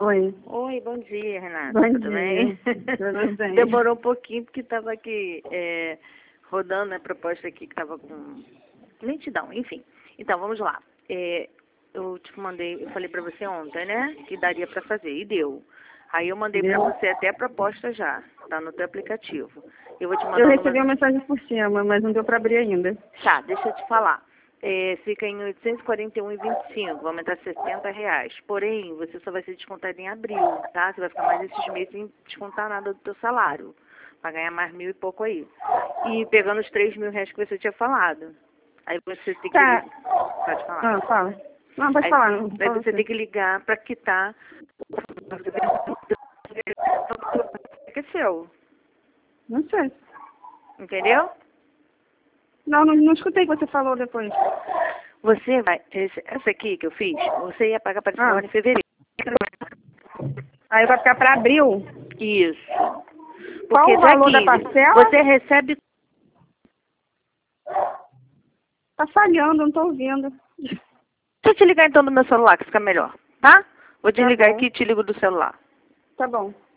Oi. Oi, bom dia, Renata. Bom Tudo dia. bem? Tudo bem. Demorou um pouquinho porque estava aqui rodando a proposta aqui que estava com lentidão, enfim. Então, vamos lá. Eu te mandei, eu falei para você ontem, né, que daria para fazer, e deu. Aí eu mandei para você até a proposta já, tá no teu aplicativo. Eu vou te mandar Eu recebi uma mensagem por cima, mas não deu para abrir ainda. Tá, deixa eu te falar. Fica em 841,25, vai aumentar R$60. Porém, você só vai ser descontado em abril, tá? Você vai ficar mais esses meses sem descontar nada do teu salário. Vai ganhar mais 1.000 e pouco aí. E pegando os R$3.000 que você tinha falado. Aí você tem que... Tá. Pode falar. Ah, fala. Não, pode Aí, falar. Não, aí fala você você. tem que ligar para quitar... Que é seu. Não sei. Entendeu? Não escutei o que você falou depois. Você vai... Essa aqui que eu fiz, você ia pagar para Ah. em fevereiro. Aí vai ficar para abril. Isso. Qual Porque o valor dia da 15, parcela? você recebe... Tá falhando, não tô ouvindo. Deixa eu te ligar então do meu celular, que fica melhor, tá? Vou Tá desligar bom. aqui e te ligo do celular. Tá bom.